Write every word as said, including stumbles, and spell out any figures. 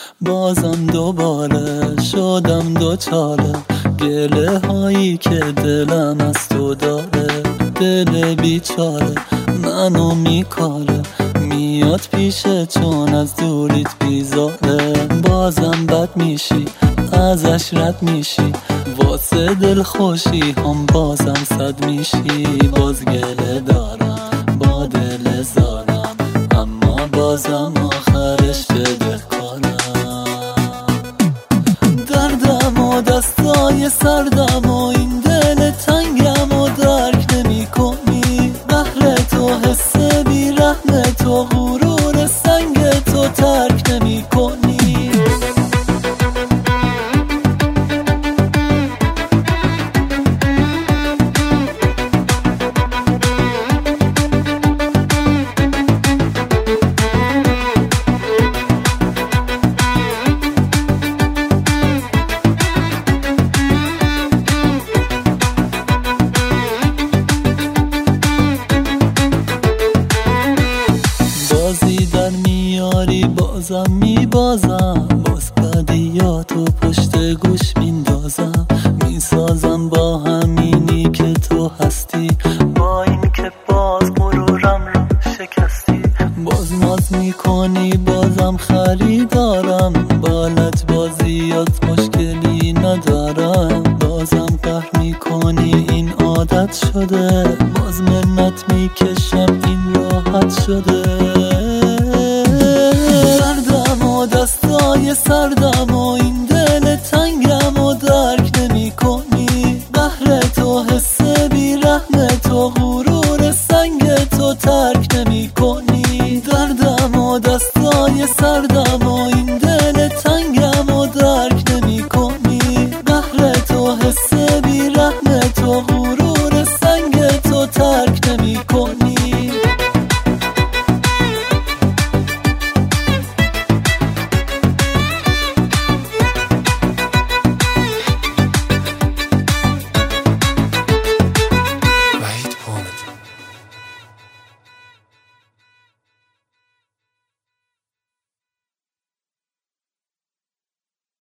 بازم دوباره شدم دوچاره گله هایی که دلم از تو داره. دل بیچاره منو میکاره، میاد پیشه چون از دوریت بیزاره. بازم بد میشی ازش رد میشی، واسه دل خوشی هم بازم صد میشی. باز گله دارم با دل زارم، اما بازم آخرش بده کنم. دردم و دستای سردم و این دل تنگم و درک نمی کنی. بهر تو حس بی رحم تو، غرور سنگ تو ترک نمی کنی. بازی در میاری بازم میبازم، باز بدیاتو پشت گوش میندازم. میسازم با همینی که تو هستی، با این که باز غرورم رو شکستی. باز ناز میکنی بازم خریدارم، بالت بازیات مشکلی ندارم. بازم قهر میکنی این عادت شده، باز منت میکشم این راحت شده. دردم و دستای سردم و این دل تنگم و درک نمی کنی. بهر تو حس بی رحم تو، غرور سنگ تو ترک نمی کنی.